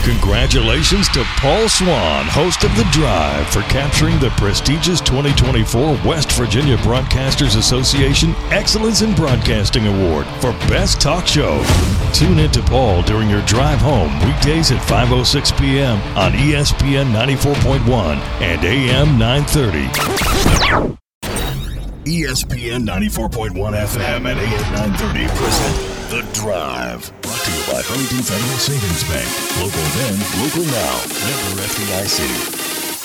Congratulations to Paul Swann, host of The Drive, for capturing the prestigious 2024 West Virginia Broadcasters Association Excellence in Broadcasting Award for Best Talk Show. Tune in to Paul during your drive home weekdays at 5:06 p.m. on ESPN 94.1 and AM 930. ESPN 94.1 FM and AM 930 present The Drive. Brought to you by Huntington Federal Savings Bank. Local then, local now. Member FDIC.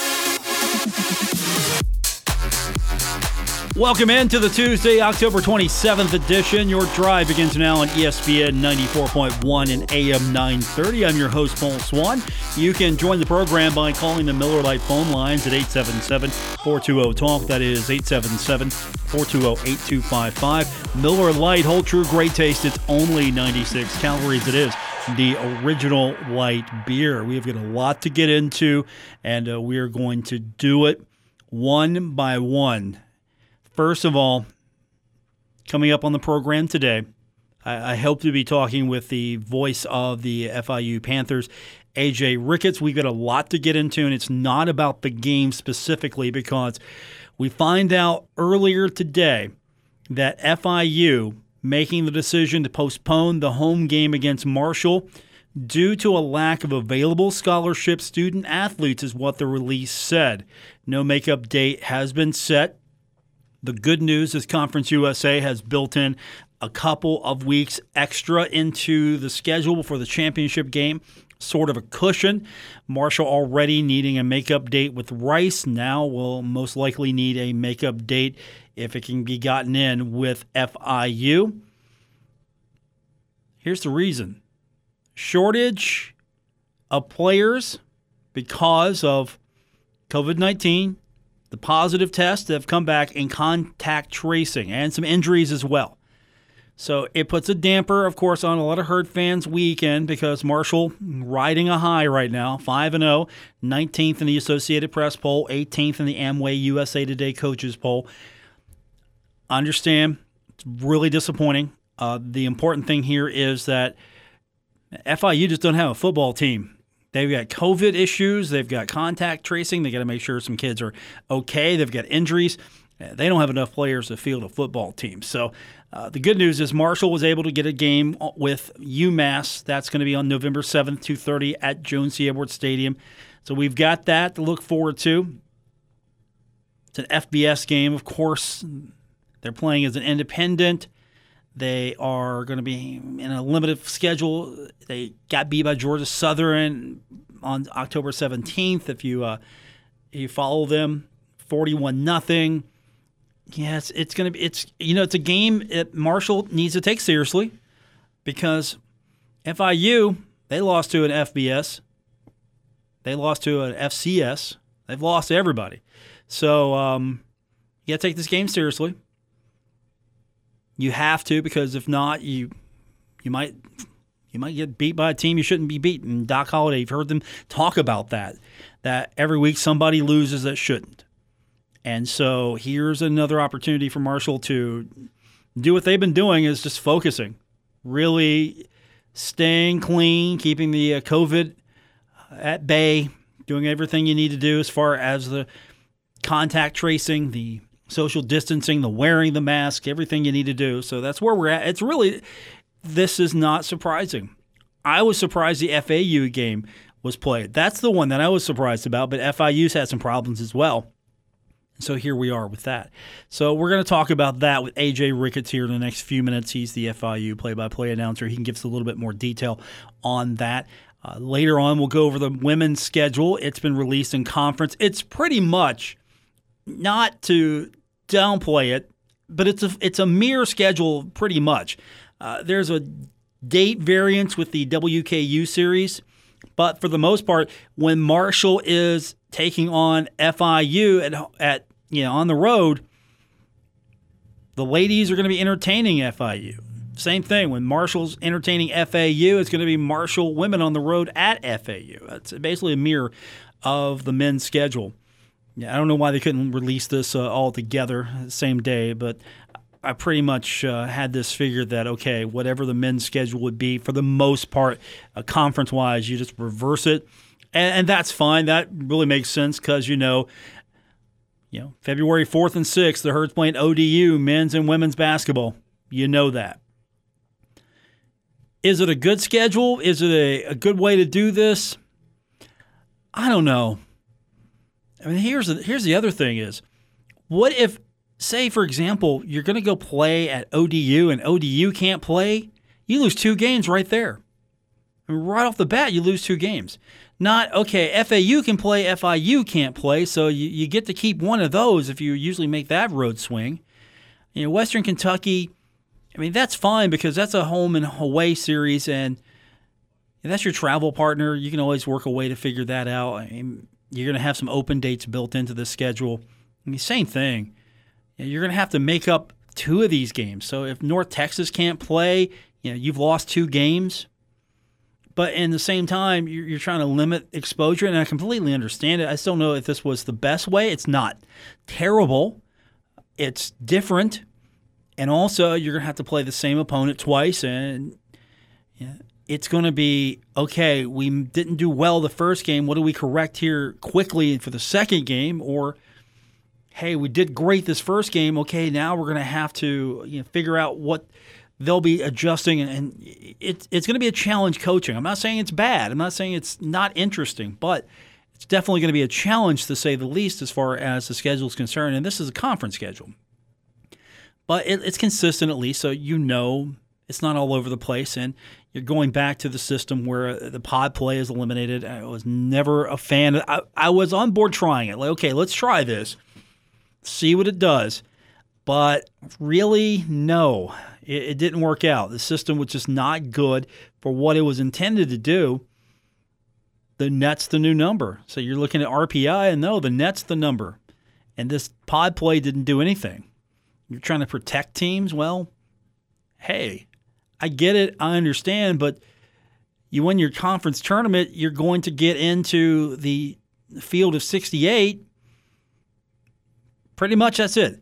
Welcome into the Tuesday, October 27th edition. Your Drive begins now on ESPN 94.1 and AM 930. I'm your host, Paul Swann. You can join the program by calling the Miller Lite phone lines at 877-420-TALK. That is 877-420-8255. Miller Lite, hold true, great taste. It's only 96 calories. It is the original light beer. We have got a lot to get into, and we are going to do it one by one. First of all, coming up on the program today, I hope to be talking with the voice of the FIU Panthers, AJ Ricketts. We've got a lot to get into, and it's not about the game specifically, because we find out earlier today that FIU making the decision to postpone the home game against Marshall due to a lack of available scholarship student athletes is what the release said. No makeup date has been set. The good news is Conference USA has built in a couple of weeks extra into the schedule for the championship game, sort of a cushion. Marshall already needing a makeup date with Rice. Now will most likely need a makeup date if it can be gotten in with FIU. Here's the reason. Shortage of players because of COVID-19, the positive tests that have come back, in contact tracing, and some injuries as well. So it puts a damper, of course, on a lot of Herd fans' weekend, because Marshall riding a high right now, 5-0, 19th in the Associated Press poll, 18th in the Amway USA Today coaches poll. Understand, it's really disappointing. The important thing here is that FIU just don't have a football team. They've got COVID issues. They've got contact tracing. They got to make sure some kids are okay. They've got injuries. They don't have enough players to field a football team. So the good news is Marshall was able to get a game with UMass. That's going to be on November 7th, 2:30 at Jones C. Edwards Stadium. So we've got that to look forward to. It's an FBS game, of course. They're playing as an independent. They are going to be in a limited schedule. They got beat by Georgia Southern on October 17th. If you follow them, 41-0. Yes, it's going to be. It's a game that Marshall needs to take seriously, because FIU, they lost to an FBS, they lost to an FCS, they've lost to everybody. So you got to take this game seriously. You have to, because if not, you might get beat by a team you shouldn't be beaten. Doc Holliday, you've heard them talk about that every week somebody loses that shouldn't. And so here's another opportunity for Marshall to do what they've been doing, is just focusing, really staying clean, keeping the COVID at bay, doing everything you need to do as far as the contact tracing, the social distancing, the wearing the mask, everything you need to do. So that's where we're at. This is not surprising. I was surprised the FAU game was played. That's the one that I was surprised about, but FIU's had some problems as well. So here we are with that. So we're going to talk about that with AJ Ricketts here in the next few minutes. He's the FIU play-by-play announcer. He can give us a little bit more detail on that. Later on, we'll go over the women's schedule. It's been released in conference. It's pretty much, not to downplay it, but it's a mere schedule pretty much. There's a date variance with the WKU series, but for the most part, when Marshall is taking on FIU at on the road, the ladies are going to be entertaining FIU. Same thing, when Marshall's entertaining FAU, it's going to be Marshall women on the road at FAU. That's basically a mirror of the men's schedule. Yeah, I don't know why they couldn't release this all together the same day, but I pretty much had this figured that, okay, whatever the men's schedule would be, for the most part, conference-wise, you just reverse it. And that's fine. That really makes sense because, February 4th and 6th, the Herds playing ODU, men's and women's basketball. You know that. Is it a good schedule? Is it a good way to do this? I don't know. I mean, here's the other thing is, what if, say, for example, you're going to go play at ODU and ODU can't play? You lose 2 games right there. I mean, right off the bat, you lose 2 games. Not, okay, FAU can play, FIU can't play, so you get to keep one of those if you usually make that road swing. Western Kentucky, I mean, that's fine because that's a home and away series, and that's your travel partner. You can always work a way to figure that out. I mean, you're going to have some open dates built into the schedule. I mean, same thing. You're going to have to make up 2 of these games. So if North Texas can't play, you've lost 2 games. But in the same time, you're trying to limit exposure, and I completely understand it. I still know if this was the best way. It's not terrible. It's different. And also, you're going to have to play the same opponent twice, and it's going to be, okay, we didn't do well the first game. What do we correct here quickly for the second game? Or, hey, we did great this first game. Okay, now we're going to have to figure out what they'll be adjusting, and it's going to be a challenge coaching. I'm not saying it's bad. I'm not saying it's not interesting, but it's definitely going to be a challenge, to say the least, as far as the schedule is concerned. And this is a conference schedule. But it's consistent at least, so it's not all over the place, and you're going back to the system where the pod play is eliminated. I was never a fan. I was on board trying it. Like, okay, let's try this, see what it does. But really, no, it didn't work out. The system was just not good for what it was intended to do. The net's the new number. So you're looking at RPI, and no, the net's the number. And this pod play didn't do anything. You're trying to protect teams? Well, hey, I get it. I understand. But you win your conference tournament, you're going to get into the field of 68. Pretty much that's it.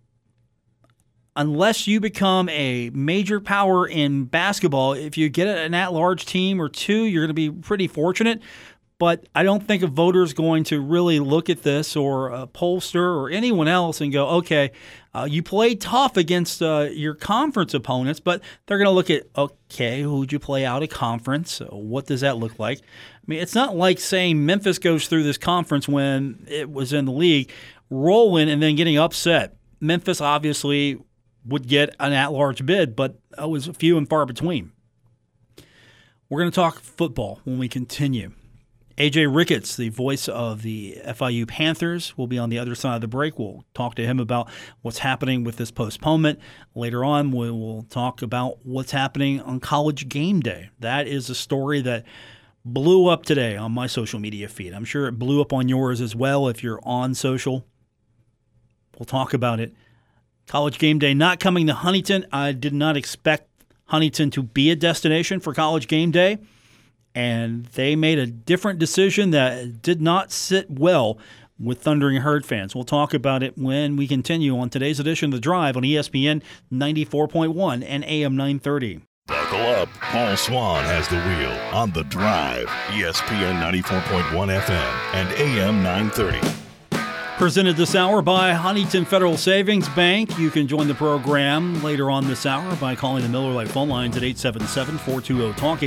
Unless you become a major power in basketball, if you get an at-large team or 2, you're going to be pretty fortunate. But I don't think a voter is going to really look at this, or a pollster or anyone else, and go, okay, you played tough against your conference opponents, but they're going to look at, okay, who'd you play out of conference? What does that look like? I mean, it's not like saying Memphis goes through this conference when it was in the league, rolling and then getting upset. Memphis obviously would get an at-large bid, but it was few and far between. We're going to talk football when we continue. AJ Ricketts, the voice of the FIU Panthers, will be on the other side of the break. We'll talk to him about what's happening with this postponement. Later on, we will talk about what's happening on College Game Day. That is a story that blew up today on my social media feed. I'm sure it blew up on yours as well if you're on social. We'll talk about it. College Game Day not coming to Huntington. I did not expect Huntington to be a destination for College Game Day, and they made a different decision that did not sit well with Thundering Herd fans. We'll talk about it when we continue on today's edition of The Drive on ESPN 94.1 and AM 930. Buckle up. Paul Swan has the wheel on The Drive, ESPN 94.1 FM and AM 930. Presented this hour by Huntington Federal Savings Bank. You can join the program later on this hour by calling the Miller Lite phone lines at 877-420-TALK,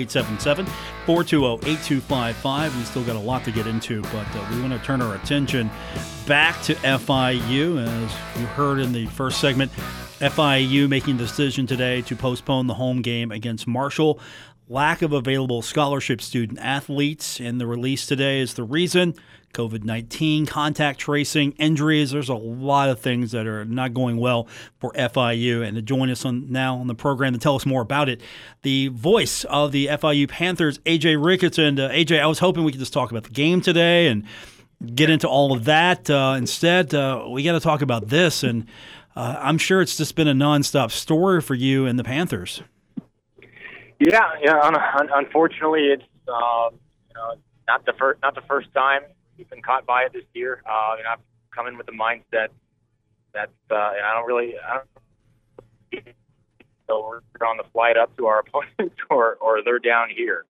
877-420-8255. We still got a lot to get into, but we want to turn our attention back to FIU. As you heard in the first segment, FIU making the decision today to postpone the home game against Marshall. Lack of available scholarship student athletes in the release today is the reason. COVID-19, contact tracing, injuries. There's a lot of things that are not going well for FIU. And to join us now on the program to tell us more about it, the voice of the FIU Panthers, AJ Ricketts. And AJ, I was hoping we could just talk about the game today and get into all of that. Instead, we got to talk about this. And I'm sure it's just been a nonstop story for you and the Panthers. Yeah. Unfortunately, it's not the first time we've been caught by it this year. I've come in with the mindset that I don't So we're on the flight up to our opponents, or they're down here.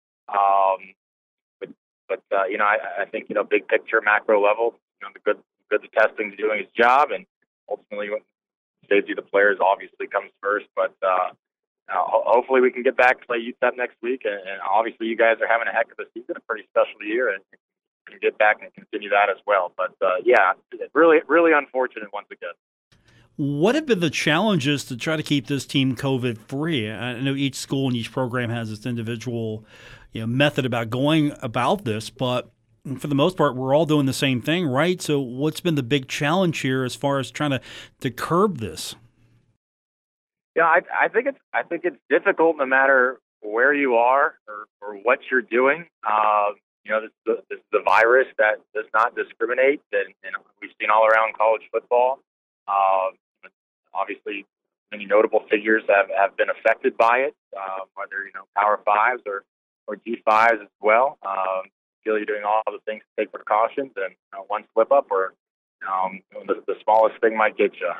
I think big picture, macro level, the good testing's doing its job, and ultimately safety of the players obviously comes first. But hopefully we can get back to play UTEP next week, and obviously you guys are having a heck of a season, a pretty special year, and can get back and continue that as well. But really, really unfortunate once again. What have been the challenges to try to keep this team COVID free? I know each school and each program has its individual, method about going about this, but for the most part, we're all doing the same thing, right? So, what's been the big challenge here as far as trying to curb this? Yeah, I think it's difficult no matter where you are or what you're doing. This is a virus that does not discriminate, and we've seen all around college football. Obviously, many notable figures have been affected by it, whether Power Fives or G5s as well. Feel you're doing all the things to take precautions, and one slip up or the smallest thing might get you.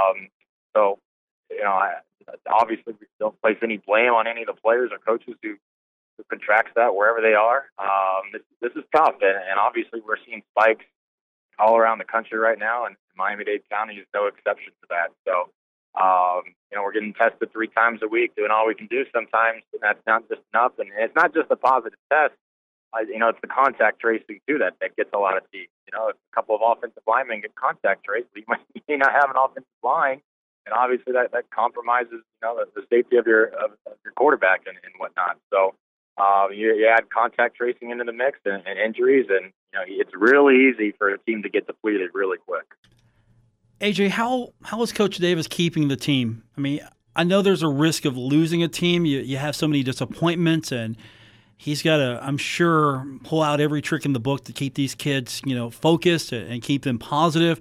Obviously we don't place any blame on any of the players or coaches who contracts that wherever they are. This is tough, and obviously we're seeing spikes all around the country right now, and Miami-Dade County is no exception to that. So, we're getting tested 3 times a week, doing all we can do sometimes, and that's not just enough. And it's not just a positive test. It's the contact tracing, too, that gets a lot of teeth. If a couple of offensive linemen get contact traced, you may not have an offensive line, and obviously that compromises, the safety of your quarterback and whatnot. So, you add contact tracing into the mix and injuries, and it's really easy for a team to get depleted really quick. AJ, how is Coach Davis keeping the team? I mean, I know there's a risk of losing a team. You have so many disappointments, and he's got to, I'm sure, pull out every trick in the book to keep these kids, focused and keep them positive.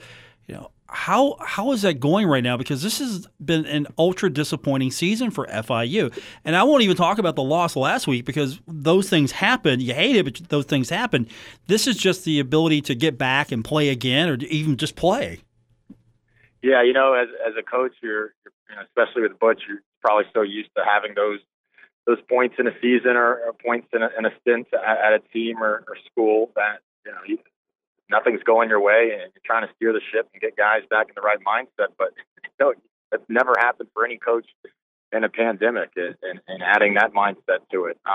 How is that going right now? Because this has been an ultra disappointing season for FIU. And I won't even talk about the loss last week because those things happen. You hate it, but those things happen. This is just the ability to get back and play again or even just play. Yeah, as a coach, you're especially with Butch, you're probably so used to having those points in a season or points in a stint at a team or school that nothing's going your way, and you're trying to steer the ship and get guys back in the right mindset. But that's never happened for any coach in a pandemic, and adding that mindset to it.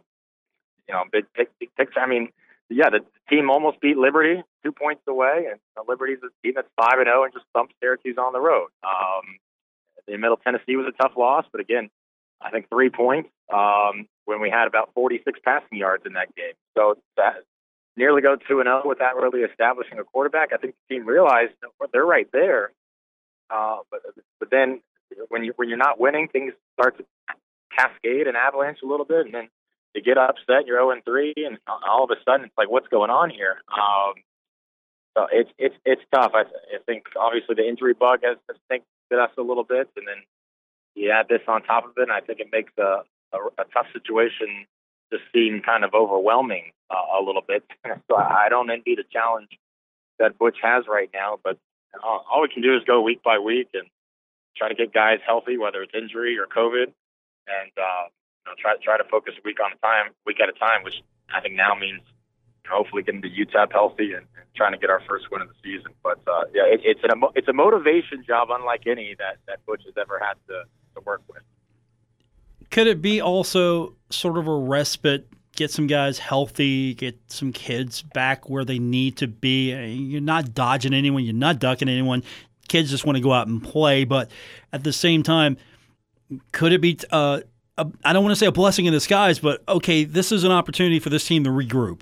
Big picture. I mean, the team almost beat Liberty 2 points away, and Liberty's a team that's 5-0 and just thumped Syracuse on the road. The Middle Tennessee was a tough loss, but again, I think 3 points when we had about 46 passing yards in that game. So that nearly go 2-0 without really establishing a quarterback. I think the team realized they're right there. But then when you're not winning, things start to cascade and avalanche a little bit, and then you get upset. You're 0-3, and all of a sudden it's like, what's going on here? So it's tough. I think obviously the injury bug has bit us a little bit, and then you add this on top of it, and I think it makes a tough situation just seem kind of overwhelming a little bit. So I don't envy the challenge that Butch has right now, but all we can do is go week by week and try to get guys healthy, whether it's injury or COVID, and try to focus week at a time, which I think now means hopefully getting the UTEP healthy and trying to get our first win of the season. But it's a motivation job unlike any that Butch has ever had to work with. Could it be also sort of a respite, get some guys healthy, get some kids back where they need to be? You're not dodging anyone, you're not ducking anyone. Kids just want to go out and play, but at the same time, could it be I don't want to say a blessing in disguise, but okay, this is an opportunity for this team to regroup?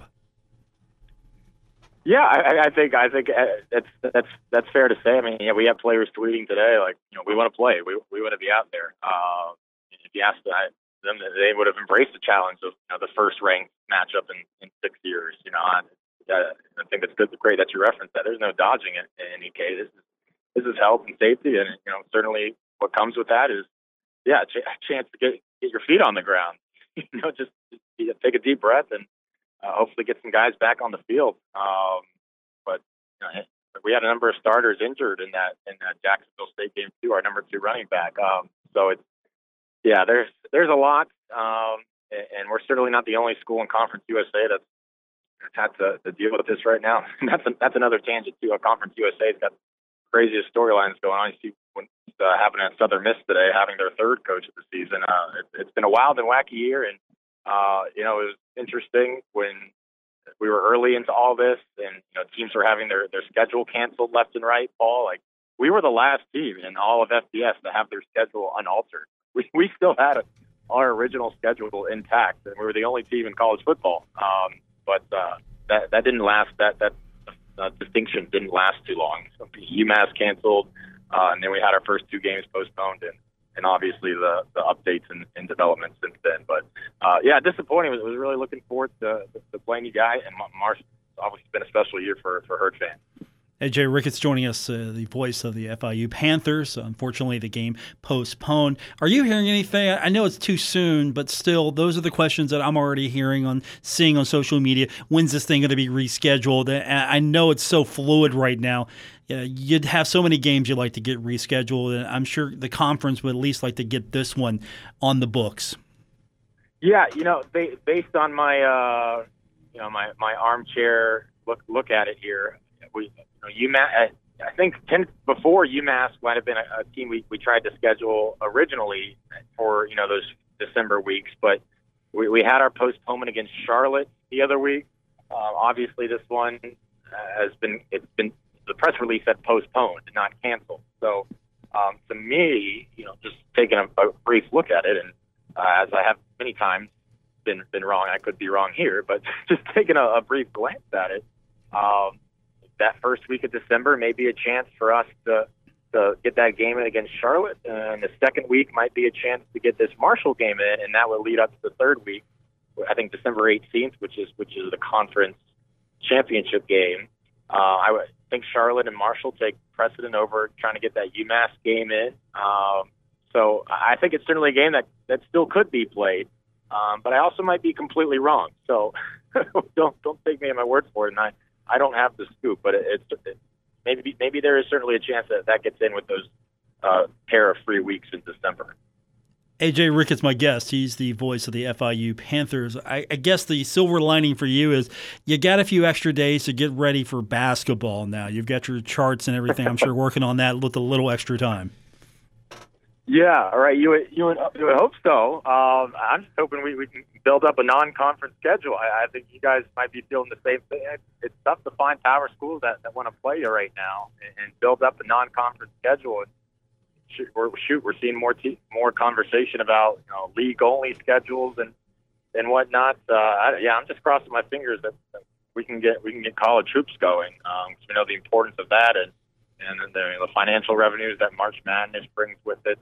Yeah, I think that's fair to say. I mean, we have players tweeting today like, we want to play, we want to be out there. If you asked them, they would have embraced the challenge of the first ranked matchup in 6 years. I think it's great that you referenced that. There's no dodging it in any case. This is health and safety, and certainly what comes with that is a chance to get your feet on the ground. Just take a deep breath and hopefully get some guys back on the field. But we had a number of starters injured in that Jacksonville State game too. Our number 2 running back. So there's a lot, and we're certainly not the only school in Conference USA that's had to deal with this right now. And that's another tangent too. Conference USA's got craziest storylines going on. You see what's happening at Southern Miss today, having their third coach of the season. It's been a wild and wacky year, and it was interesting when we were early into all this, and teams were having their schedule canceled left and right. Paul, like, we were the last team in all of FBS to have their schedule unaltered. We still had our original schedule intact, and we were the only team in college football. But that didn't last. That distinction didn't last too long. So UMass canceled, and then we had our first 2 games postponed, and obviously the updates and developments since then. But disappointing. I was really looking forward to playing you guys, and Marshall's obviously been a special year for Herd fans. AJ Ricketts joining us, the voice of the FIU Panthers. Unfortunately, the game postponed. Are you hearing anything? I know it's too soon, but still, those are the questions that I'm already seeing on social media. When's this thing going to be rescheduled? I know it's so fluid right now. You'd have so many games you'd like to get rescheduled, and I'm sure the conference would at least like to get this one on the books. Yeah, based on my my armchair look at it here, UMass, I think before UMass might have been a team we tried to schedule originally for those December weeks, but we had our postponement against Charlotte the other week. Obviously, this one it's been the press release said postponed, not canceled. So to me, just taking a brief look at it, and as I have many times been wrong, I could be wrong here, but just taking a brief glance at it. That first week of December may be a chance for us to get that game in against Charlotte, and the second week might be a chance to get this Marshall game in, and that would lead up to the third week, I think December 18th, which is the conference championship game. I would think Charlotte and Marshall take precedent over trying to get that UMass game in. So I think it's certainly a game that still could be played, but I also might be completely wrong. So don't take me at my word for it. And I don't have the scoop, but maybe there is certainly a chance that gets in with those pair of free weeks in December. AJ Ricketts, my guest. He's the voice of the FIU Panthers. I guess the silver lining for you is you got a few extra days to get ready for basketball now. You've got your charts and everything. I'm sure working on that with a little extra time. Yeah, all right. You would hope so. I'm just hoping we can build up a non-conference schedule. I think you guys might be feeling the same thing. It's tough to find power schools that want to play you right now and build up a non-conference schedule. We're seeing more conversation about league-only schedules and whatnot. I'm just crossing my fingers that we can get college hoops going. Because we know the importance of that and the financial revenues that March Madness brings with it.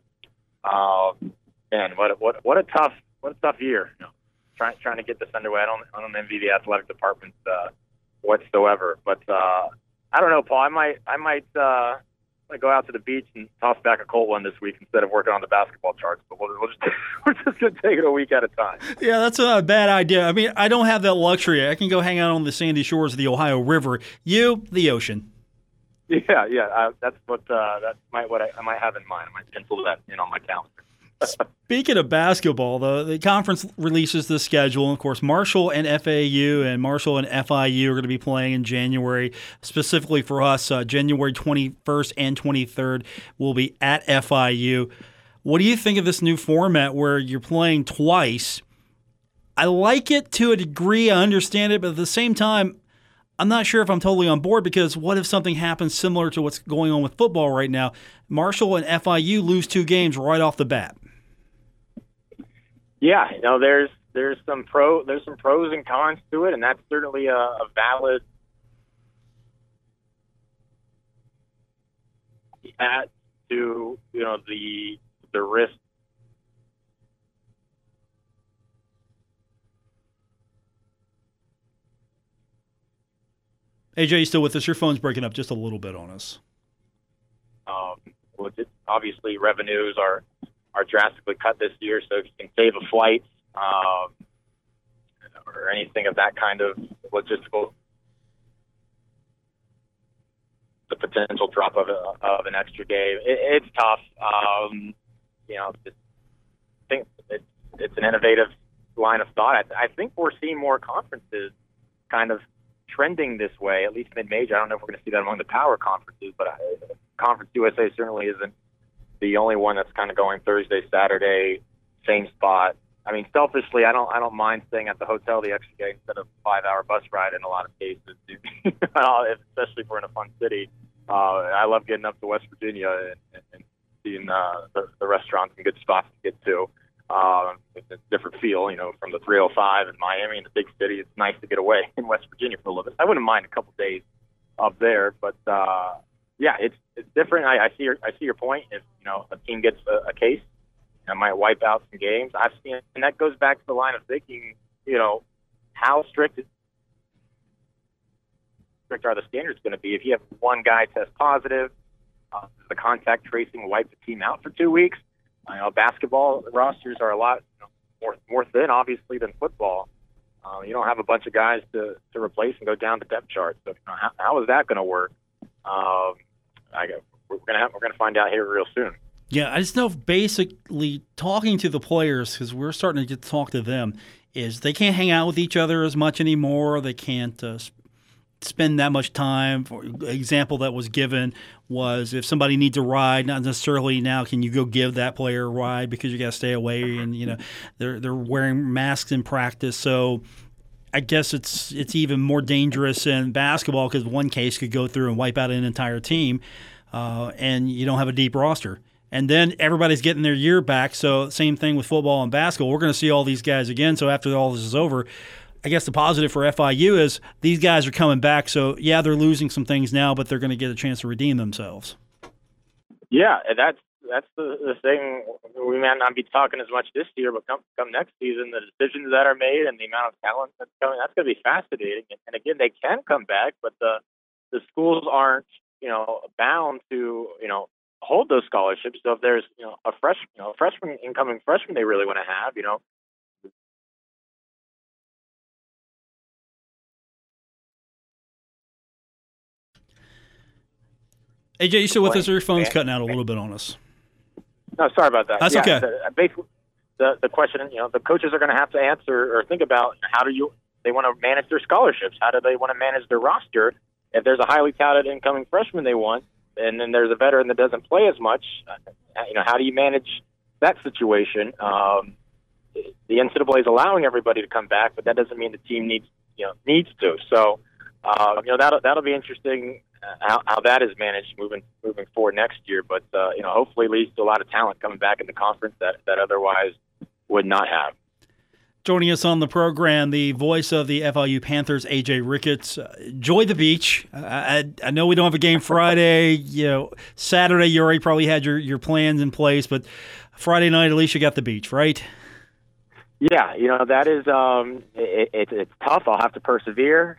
Man, what a tough year. Trying to get this underway. I don't envy the athletic department whatsoever. But I don't know, Paul. I might go out to the beach and toss back a cold one this week instead of working on the basketball charts. But we're just going to take it a week at a time. Yeah, that's a bad idea. I mean, I don't have that luxury. I can go hang out on the sandy shores of the Ohio River. You, the ocean. Yeah. That's what I might have in mind. I might pencil that in on my calendar. Speaking of basketball, the conference releases the schedule. And of course, Marshall and FAU and Marshall and FIU are going to be playing in January. Specifically for us, January 21st and 23rd will be at FIU. What do you think of this new format where you're playing twice? I like it to a degree. I understand it, but at the same time, I'm not sure if I'm totally on board because what if something happens similar to what's going on with football right now? Marshall and FIU lose 2 games right off the bat. Yeah, there's some pros and cons to it, and that's certainly a valid add to the risk. AJ, you still with us? Your phone's breaking up just a little bit on us. Obviously, revenues are drastically cut this year, so if you can save a flight or anything of that kind of logistical, the potential drop of an extra day, it's tough. just think it's an innovative line of thought. I think we're seeing more conferences kind of trending this way, at least mid-major. I don't know if we're going to see that among the power conferences, but Conference USA certainly isn't the only one that's kind of going Thursday, Saturday, same spot. I mean, selfishly, I don't mind staying at the hotel the extra day instead of a 5-hour bus ride in a lot of cases, especially if we're in a fun city. I love getting up to West Virginia and seeing the restaurants and good spots to get to. It's a different feel, from the 305 in Miami and the big city. It's nice to get away in West Virginia for a little bit. I wouldn't mind a couple days up there, but yeah, it's different. I see your point. If a team gets a case, I might wipe out some games. I've seen, and that goes back to the line of thinking. How strict are the standards going to be? If you have one guy test positive, the contact tracing wipe the team out for 2 weeks. Basketball rosters are a lot more thin, obviously, than football. You don't have a bunch of guys to replace and go down the depth chart. So how is that going to work? We're going to find out here real soon. Yeah, I just know basically talking to the players, because we're starting to get to talk to them, is they can't hang out with each other as much anymore. They can't spend that much time. For example that was given was if somebody needs a ride, not necessarily now can you go give that player a ride because you got to stay away, and they're wearing masks in practice. So I guess it's even more dangerous in basketball because one case could go through and wipe out an entire team, and you don't have a deep roster. And then everybody's getting their year back. So same thing with football and basketball. We're going to see all these guys again. So after all this is over, I guess the positive for FIU is these guys are coming back. So, yeah, they're losing some things now, but they're going to get a chance to redeem themselves. Yeah, that's the thing. We might not be talking as much this year, but come next season, the decisions that are made and the amount of talent that's coming, that's going to be fascinating. And again, they can come back, but the schools aren't, bound to, hold those scholarships. So if there's, a incoming freshman they really want to have, AJ, you still with us, or your phone's cutting out a little bit on us? No, sorry about that. That's okay. Basically, the question, the coaches are going to have to answer or think about they want to manage their scholarships. How do they want to manage their roster? If there's a highly touted incoming freshman they want, and then there's a veteran that doesn't play as much, how do you manage that situation? The NCAA is allowing everybody to come back, but that doesn't mean the team needs to. So, that'll be interesting. How that is managed moving forward next year, but hopefully leads to a lot of talent coming back in the conference that otherwise would not have. Joining us on the program, the voice of the FIU Panthers, AJ Ricketts. Enjoy the beach. I know we don't have a game Friday. Saturday you already probably had your plans in place, but Friday night at least you got the beach, right? Yeah, that is it's tough. I'll have to persevere.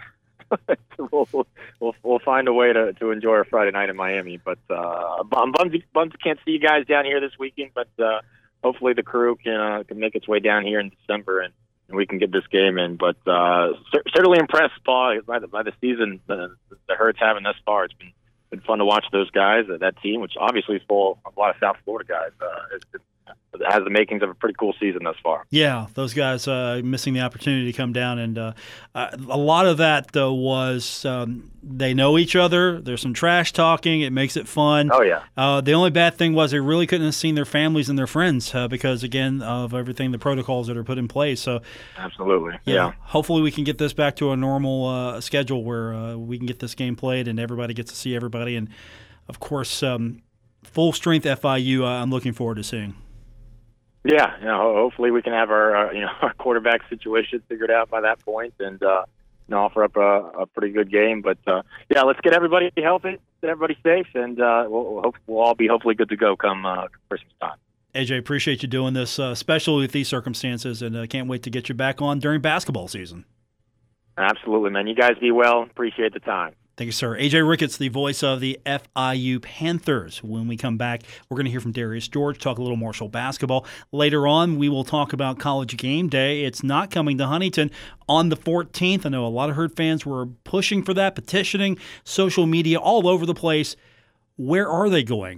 We'll find a way to enjoy our Friday night in Miami. But I'm bummed can't see you guys down here this weekend. But hopefully the crew can make its way down here in December and we can get this game in. But certainly impressed, Paul, by the season the Herds having thus far. It's been fun to watch those guys. That team, which obviously is full of a lot of South Florida guys, it has the makings of a pretty cool season thus far. Yeah, those guys missing the opportunity to come down. And a lot of that, though, was they know each other. There's some trash talking. It makes it fun. Oh, yeah. The only bad thing was they really couldn't have seen their families and their friends because, again, of everything, the protocols that are put in place. So, absolutely, yeah. Hopefully we can get this back to a normal schedule where we can get this game played and everybody gets to see everybody. And, of course, full-strength FIU I'm looking forward to seeing. Yeah, hopefully we can have our quarterback situation figured out by that point and offer up a pretty good game. But let's get everybody healthy, get everybody safe, and we'll all be hopefully good to go come Christmas time. AJ, appreciate you doing this, especially with these circumstances, and can't wait to get you back on during basketball season. Absolutely, man. You guys be well. Appreciate the time. Thank you, sir. AJ Ricketts, the voice of the FIU Panthers. When we come back, we're going to hear from Darius George, talk a little Marshall basketball. Later on, we will talk about College Game Day. It's not coming to Huntington on the 14th. I know a lot of Herd fans were pushing for that, petitioning, social media all over the place. Where are they going?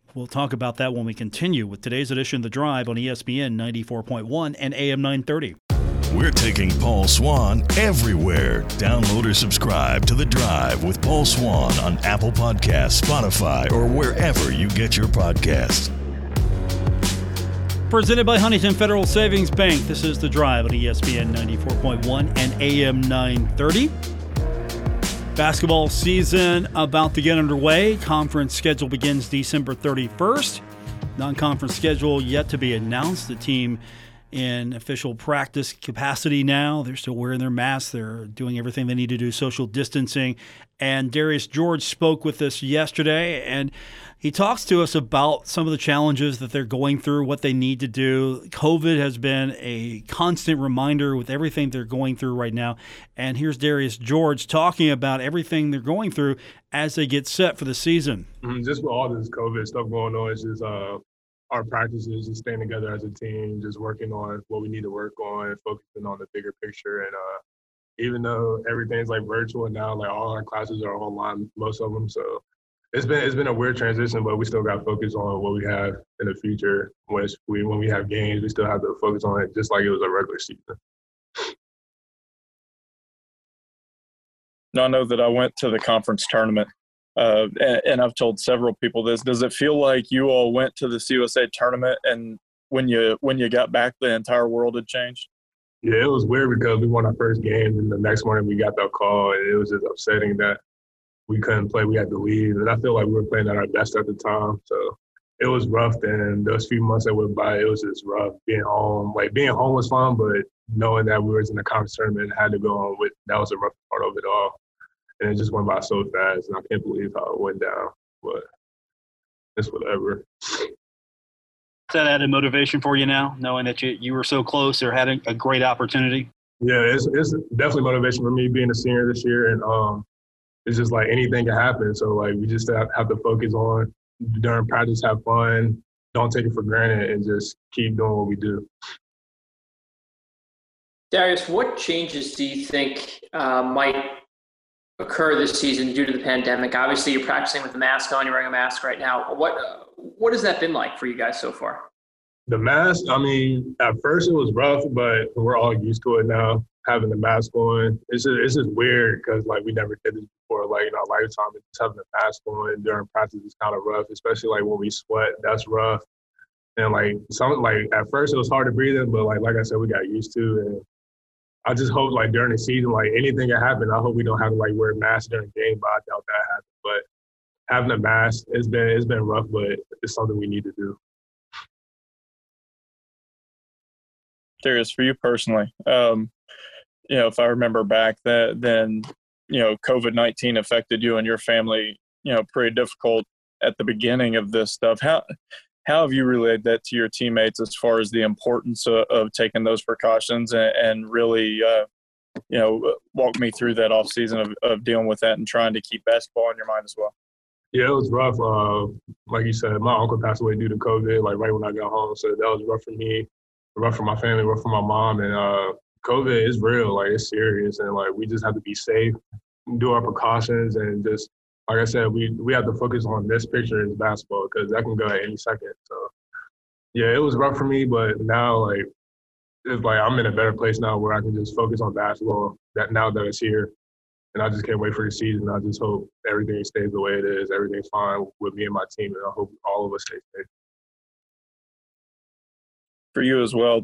We'll talk about that when we continue with today's edition of The Drive on ESPN 94.1 and AM 930. We're taking Paul Swann everywhere. Download or subscribe to The Drive with Paul Swann on Apple Podcasts, Spotify, or wherever you get your podcasts. Presented by Huntington Federal Savings Bank. This is The Drive on ESPN 94.1 and AM 930. Basketball season about to get underway. Conference schedule begins December 31st. Non-conference schedule yet to be announced. The team in official practice capacity now. They're still wearing their masks. They're doing everything they need to do, social distancing. And Darius George spoke with us yesterday, and he talks to us about some of the challenges that they're going through, what they need to do. COVID has been a constant reminder with everything they're going through right now. And here's Darius George talking about everything they're going through as they get set for the season. Just with all this COVID stuff going on, it's just our practices, just staying together as a team, just working on what we need to work on, focusing on the bigger picture. And even though everything's like virtual now, like all our classes are online, most of them. So it's been a weird transition, but we still got to focus on what we have in the future. When we have games, we still have to focus on it just like it was a regular season. I know that I went to the conference tournament. And I've told several people this. Does it feel like you all went to the CUSA tournament and when you got back, the entire world had changed? Yeah, it was weird because we won our first game, and the next morning we got that call, and it was just upsetting that we couldn't play. We had to leave, and I feel like we were playing at our best at the time. So it was rough. Then those few months that went by, it was just rough being home. Like being home was fun, but knowing that we were in the conference tournament and had to go on with, that was a rough part of it all. And it just went by so fast, and I can't believe how it went down. But it's whatever. Is that added motivation for you now, knowing that you were so close or had a great opportunity? Yeah, it's definitely motivation for me being a senior this year. And it's just like anything can happen. So, like, we just have to focus on during practice, have fun, don't take it for granted, and just keep doing what we do. Darius, what changes do you think might occur this season due to the pandemic? Obviously, you're practicing with a mask on. You're wearing a mask right now. What has that been like for you guys so far? The mask, I mean, at first it was rough, but we're all used to it now, having the mask on. It's just weird because, like, we never did this before, like, in our lifetime. And just having the mask on during practice is kind of rough, especially, like, when we sweat. That's rough. And, like, at first it was hard to breathe in, but, like I said, we got used to it. And I just hope, like, during the season, like, anything can happen. I hope we don't have to, like, wear masks during the game, but I doubt that happens. But having a mask, it's been rough, but it's something we need to do. Darius, for you personally, if I remember back, then COVID-19 affected you and your family, pretty difficult at the beginning of this stuff. How have you relayed that to your teammates as far as the importance of taking those precautions and really, walk me through that off season of dealing with that and trying to keep basketball in your mind as well? Yeah, it was rough. Like you said, my uncle passed away due to COVID, like right when I got home. So that was rough for me, rough for my family, rough for my mom. And COVID is real, like it's serious. And like we just have to be safe, do our precautions, and just, like I said, we have to focus on this picture as basketball because that can go at any second. So yeah, it was rough for me, but now it's like I'm in a better place now where I can just focus on basketball now that it's here. And I just can't wait for the season. I just hope everything stays the way it is. Everything's fine with me and my team, and I hope all of us stay safe. For you as well,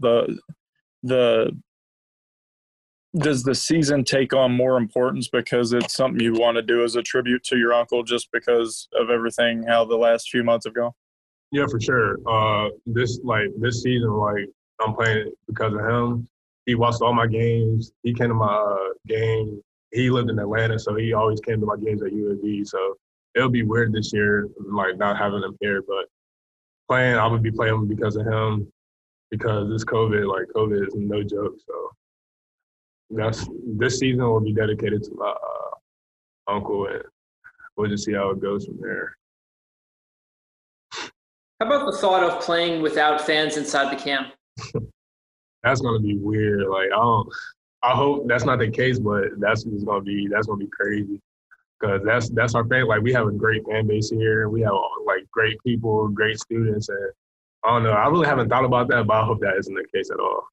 does the season take on more importance because it's something you want to do as a tribute to your uncle just because of everything, how the last few months have gone? Yeah, for sure. This season, like, I'm playing because of him. He watched all my games. He came to my game. He lived in Atlanta, so he always came to my games at UAB. So it'll be weird this year, like, not having him here. But I would be playing because of him, because this COVID is no joke. So this season will be dedicated to my uncle, and we'll just see how it goes from there. How about the thought of playing without fans inside the camp? That's gonna be weird. Like, I hope that's not the case, but that's gonna be crazy. because that's our fan. Like, we have a great fan base here. We have like great people, great students, and I don't know. I really haven't thought about that, but I hope that isn't the case at all.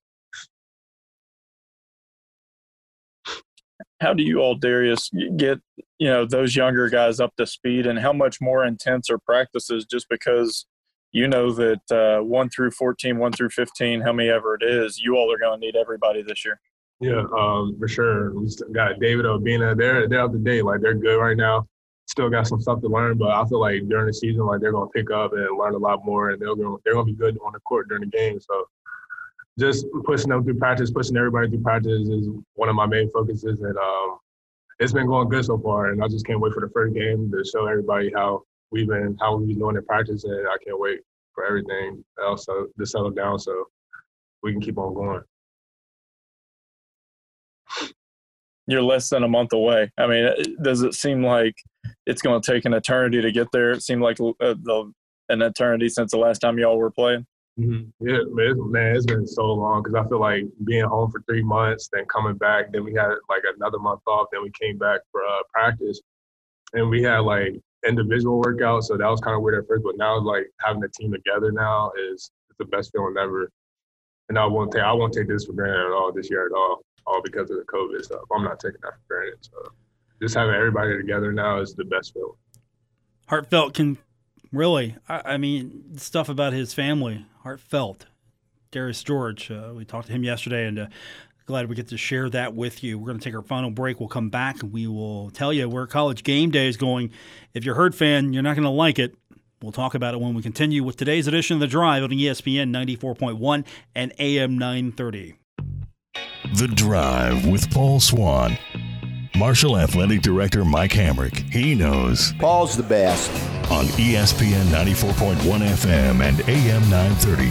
How do you all, Darius, get those younger guys up to speed, and how much more intense are practices? Just because that 1 through 14, 1 through 15, how many ever it is, you all are going to need everybody this year. Yeah, for sure. We still got David Obina. They're up to date. Like, they're good right now. Still got some stuff to learn, but I feel like during the season, like, they're going to pick up and learn a lot more, and they're going to be good on the court during the game. So just pushing them through practice, pushing everybody through practice is one of my main focuses, and it's been going good so far. And I just can't wait for the first game to show everybody how we've been doing in practice, and I can't wait for everything else to settle down so we can keep on going. You're less than a month away. I mean, does it seem like it's going to take an eternity to get there? It seemed like an eternity since the last time y'all were playing. Mm-hmm. Yeah, man, it's been so long because I feel like being home for 3 months, then coming back, then we had like another month off, then we came back for practice, and we had like individual workouts, so that was kind of weird at first, but now like having the team together now is the best feeling ever, and I won't take this for granted at all this year at all because of the COVID stuff. I'm not taking that for granted. So just having everybody together now is the best feeling. Heartfelt can really, I mean, stuff about his family, heartfelt. Darius George, we talked to him yesterday, and glad we get to share that with you. We're going to take our final break. We'll come back, and we will tell you where College Game Day is going. If you're a Herd fan, you're not going to like it. We'll talk about it when we continue with today's edition of The Drive on ESPN 94.1 and AM 930. The Drive with Paul Swann. Marshall Athletic Director Mike Hamrick. He knows. Paul's the best. On ESPN 94.1 FM and AM 930.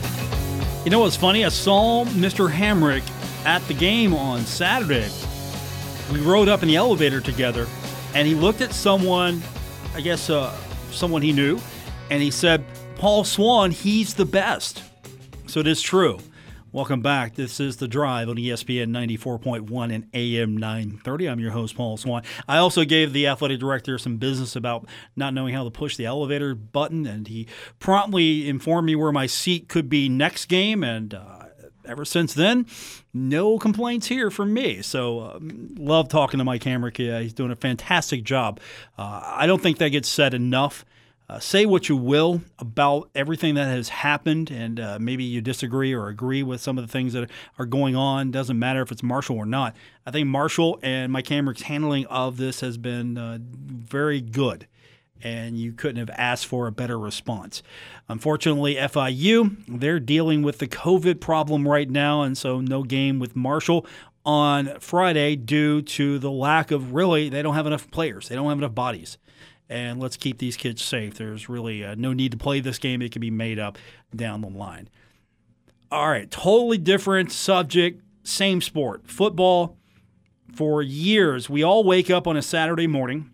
You know what's funny? I saw Mr. Hamrick at the game on Saturday. We rode up in the elevator together, and he looked at someone, I guess someone he knew, and he said, Paul Swann, he's the best. So it is true. Welcome back. This is The Drive on ESPN 94.1 and AM 930. I'm your host, Paul Swann. I also gave the athletic director some business about not knowing how to push the elevator button, and he promptly informed me where my seat could be next game, and ever since then, no complaints here from me. So love talking to Mike Hamrick. He's doing a fantastic job. I don't think that gets said enough. Say what you will about everything that has happened, and maybe you disagree or agree with some of the things that are going on. Doesn't matter if it's Marshall or not. I think Marshall and Mike Hamrick's handling of this has been very good, and you couldn't have asked for a better response. Unfortunately, FIU, they're dealing with the COVID problem right now, and so no game with Marshall on Friday due to the lack of they don't have enough players. They don't have enough bodies. And let's keep these kids safe. There's really no need to play this game. It can be made up down the line. All right, totally different subject, same sport. Football. For years, we all wake up on a Saturday morning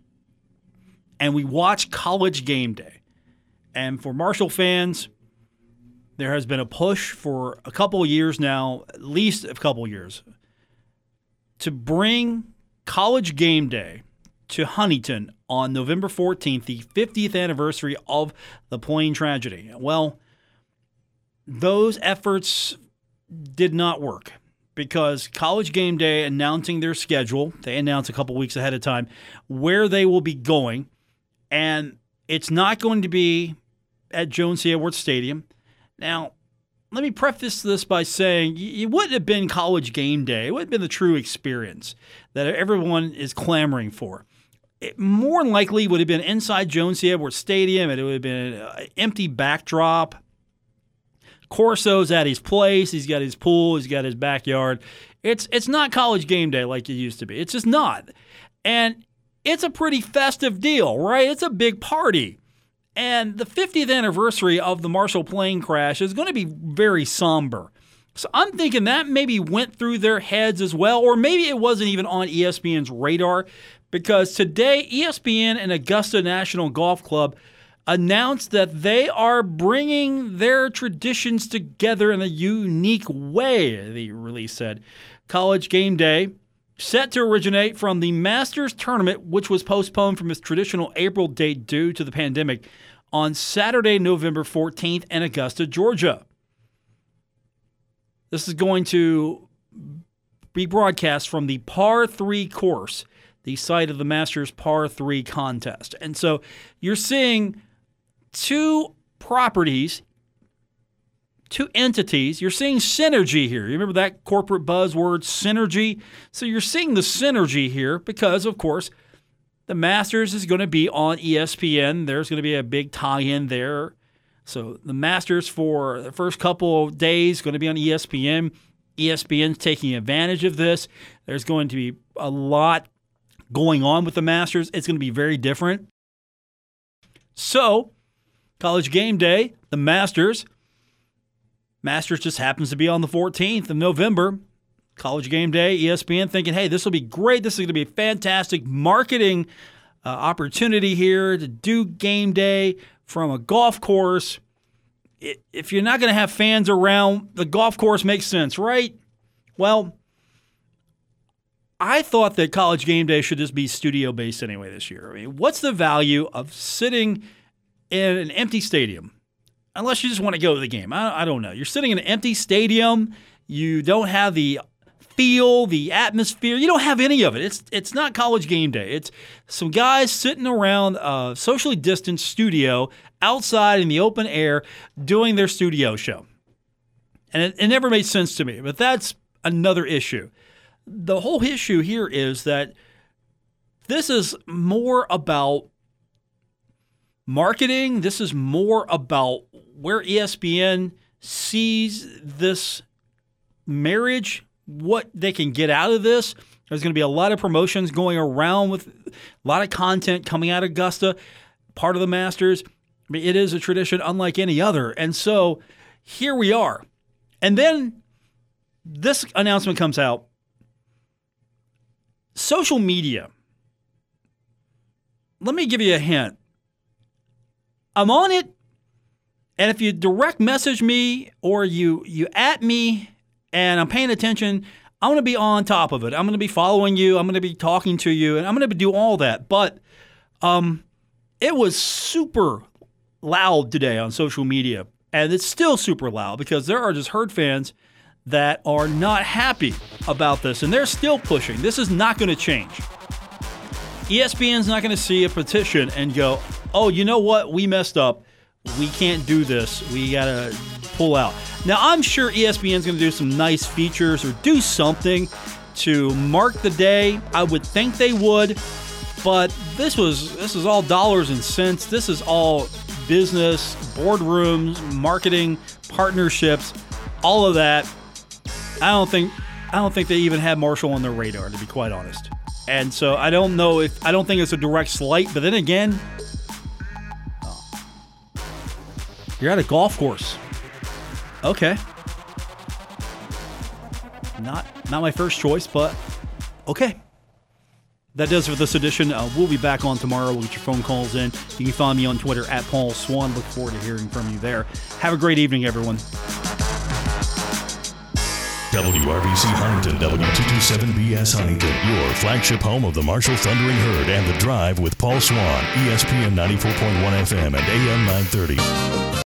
and we watch College Game Day. And for Marshall fans, there has been a push for a couple of years now, at least a couple of years, to bring College Game Day to Huntington on November 14th, the 50th anniversary of the plane tragedy. Well, those efforts did not work because College Game Day announcing their schedule, they announced a couple weeks ahead of time where they will be going, and it's not going to be at Jones C. Edwards Stadium. Now, let me preface this by saying it wouldn't have been College Game Day. It wouldn't have been the true experience that everyone is clamoring for. It more than likely would have been inside Jones C. Edwards Stadium, and it would have been an empty backdrop. Corso's at his place. He's got his pool. He's got his backyard. It's not College Game Day like it used to be. It's just not. And it's a pretty festive deal, right? It's a big party. And the 50th anniversary of the Marshall plane crash is going to be very somber. So I'm thinking that maybe went through their heads as well, or maybe it wasn't even on ESPN's radar, because today ESPN and Augusta National Golf Club announced that they are bringing their traditions together in a unique way, the release said. College Game Day set to originate from the Masters tournament, which was postponed from its traditional April date due to the pandemic, on Saturday, November 14th in Augusta, Georgia. This is going to be broadcast from the Par 3 course, the site of the Masters Par 3 contest. And so you're seeing two properties, two entities. You're seeing synergy here. You remember that corporate buzzword, synergy? So you're seeing the synergy here because, of course, the Masters is going to be on ESPN. There's going to be a big tie-in there. So the Masters for the first couple of days going to be on ESPN. ESPN's taking advantage of this. There's going to be a lot going on with the Masters. It's going to be very different. So, College Game Day, the Masters just happens to be on the 14th of November. College Game Day, ESPN thinking, hey, this will be great. This is going to be a fantastic marketing opportunity here to do game day from a golf course. If you're not going to have fans around, the golf course makes sense, right? Well, I thought that College Game Day should just be studio-based anyway this year. I mean, what's the value of sitting in an empty stadium? Unless you just want to go to the game. I don't know. You're sitting in an empty stadium. You don't have the feel, the atmosphere. You don't have any of it. It's not College Game Day. It's some guys sitting around a socially distanced studio outside in the open air doing their studio show. And it never made sense to me. But that's another issue. The whole issue here is that this is more about marketing. This is more about where ESPN sees this marriage, what they can get out of this. There's going to be a lot of promotions going around with a lot of content coming out of Augusta, part of the Masters. I mean, it is a tradition unlike any other. And so here we are. And then this announcement comes out. Social media. Let me give you a hint. I'm on it, and if you direct message me or you at me and I'm paying attention, I'm going to be on top of it. I'm going to be following you. I'm going to be talking to you, and I'm going to do all that. But it was super loud today on social media, and it's still super loud because there are just Herd fans that are not happy about this, and they're still pushing. This is not going to change. ESPN's not going to see a petition and go, oh, you know what? We messed up. We can't do this. We got to pull out. Now, I'm sure ESPN's going to do some nice features or do something to mark the day. I would think they would, but this is all dollars and cents. This is all business, boardrooms, marketing, partnerships, all of that. I don't think they even had Marshall on their radar, to be quite honest. And so I don't think it's a direct slight, but then again, you're at a golf course. Okay. Not my first choice, but okay. That does it for this edition. We'll be back on tomorrow. We'll get your phone calls in. You can find me on Twitter at Paul Swann. Look forward to hearing from you there. Have a great evening, everyone. WRVC Huntington, W227BS Huntington, your flagship home of the Marshall Thundering Herd and The Drive with Paul Swann, ESPN 94.1 FM and AM 930.